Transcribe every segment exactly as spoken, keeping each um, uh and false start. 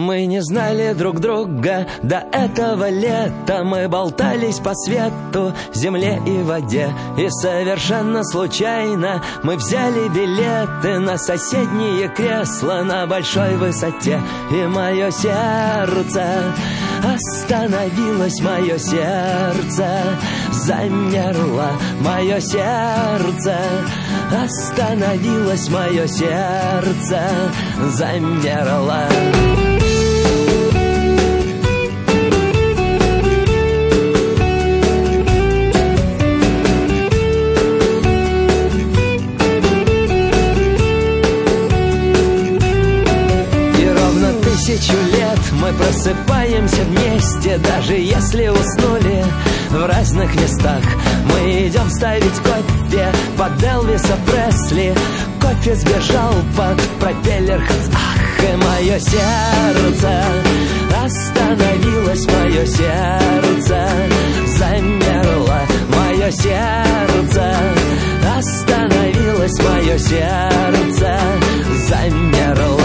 Мы не знали друг друга до этого лета. Мы болтались по свету, земле и воде. И совершенно случайно мы взяли билеты на соседние кресла на большой высоте. И мое сердце остановилось, мое сердце замерло, мое сердце остановилось, мое сердце замерло. Тысячу лет мы просыпаемся вместе, даже если уснули в разных местах. Мы идем ставить кофе под Элвиса Пресли. Кофе сбежал под пропеллер. Ах, и мое сердце остановилось, мое сердце замерло, мое сердце остановилось, мое сердце замерло.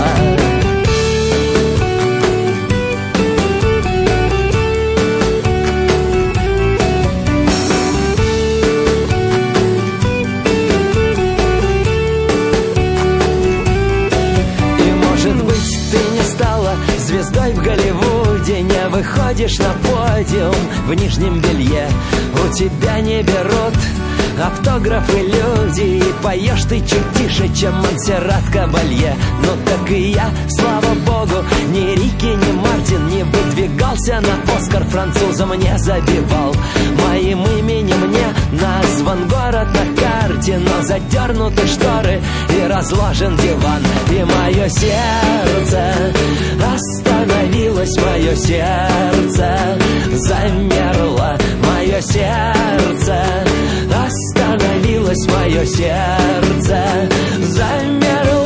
Звездой в Голливуде, не выходишь на подиум в нижнем белье. У тебя не берут автографы люди, и поешь ты чуть тише, чем Монсеррат Кабалье. Ну так и я, слава богу, ни Рики, ни Мартин не выдвигался на Оскар, французам не забивал. Моим именем мне назван город на карте, но задернуты шторы и разложен диван. И мое сердце остановилось, мое сердце замерло, мое сердце остановилось, мое сердце замерло.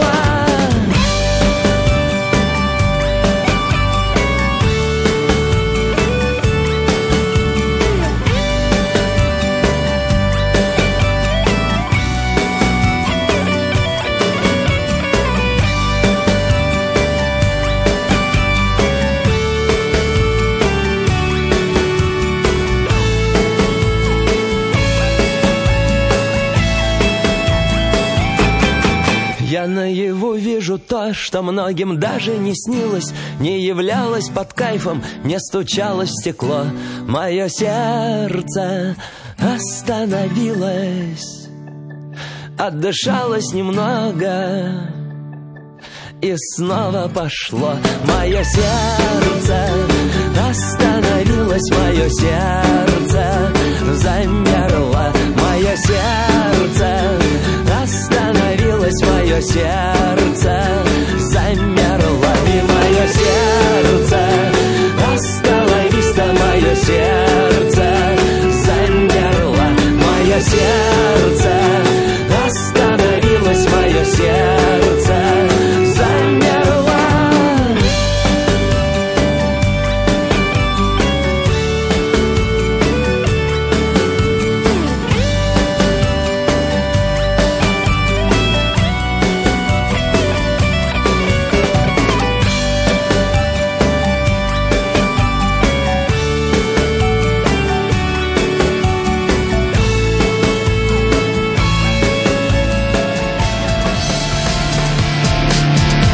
Я наяву вижу то, что многим даже не снилось, не являлось под кайфом, не стучалось в стекло. Мое сердце остановилось, отдышалось немного и снова пошло. Мое сердце остановилось, мое сердце замерло, мое сердце остановилось, мое сердце